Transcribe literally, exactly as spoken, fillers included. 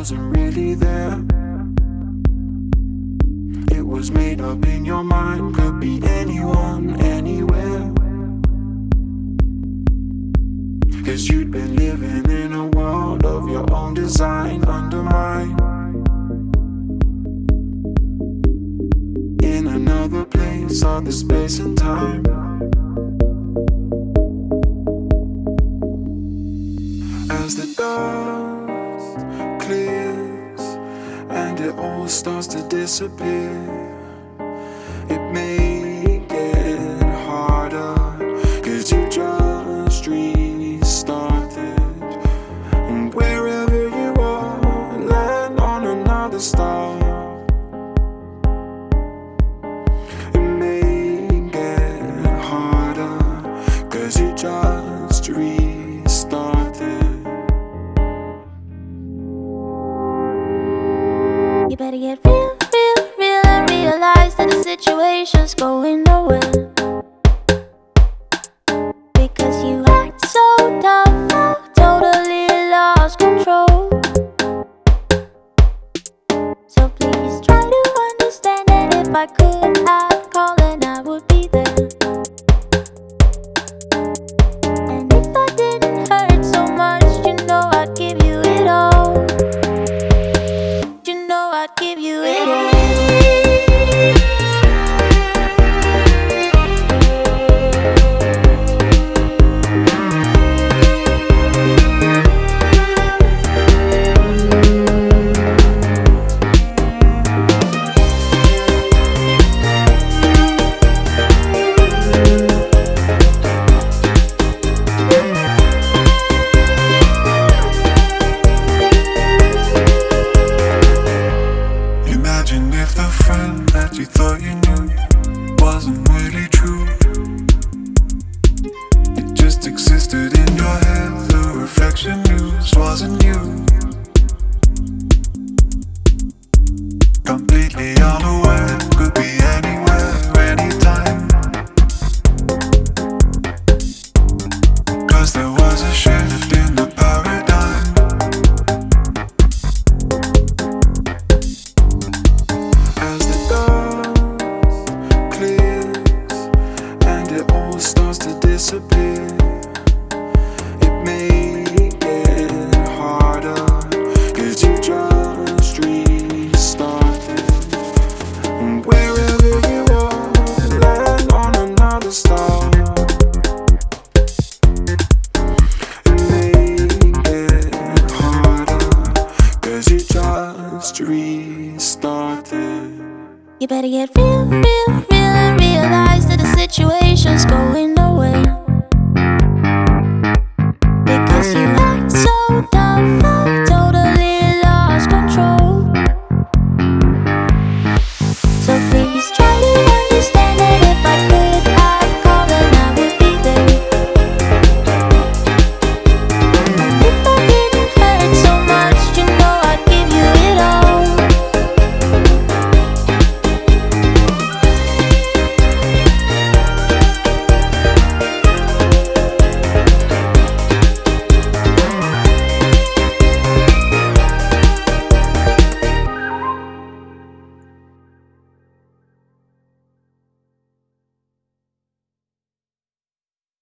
wasn't really there. It was made up in your mind, could be anyone, anywhere. Cause you'd been living in a world of your own design, under mine. In another place, other space and time. As the dust clears and it all starts to disappear, it may get harder, cause you just restarted. And wherever you are, land on another star. It may get harder, cause you just restarted. You better get real, real, real and realize that the situation's going nowhere. Because you act so tough, now totally lost control. So please try to understand that if I could, I'd call and I would be there. And if I didn't hurt so much, you know I'd give you it all. You know I'd give you it all. Imagine if the friend that you thought you knew wasn't really true. It just existed in your head, the reflection news wasn't you. Completely unaware, could be anywhere, anytime. Cause there was a shift in the paradigm. As the dust clears and it all starts to disappear, it may get harder, cause you just restarted. And wherever you are, land on another star. It may get harder, cause you just restarted. You better get real, real, real and realize that the situation's going nowhere.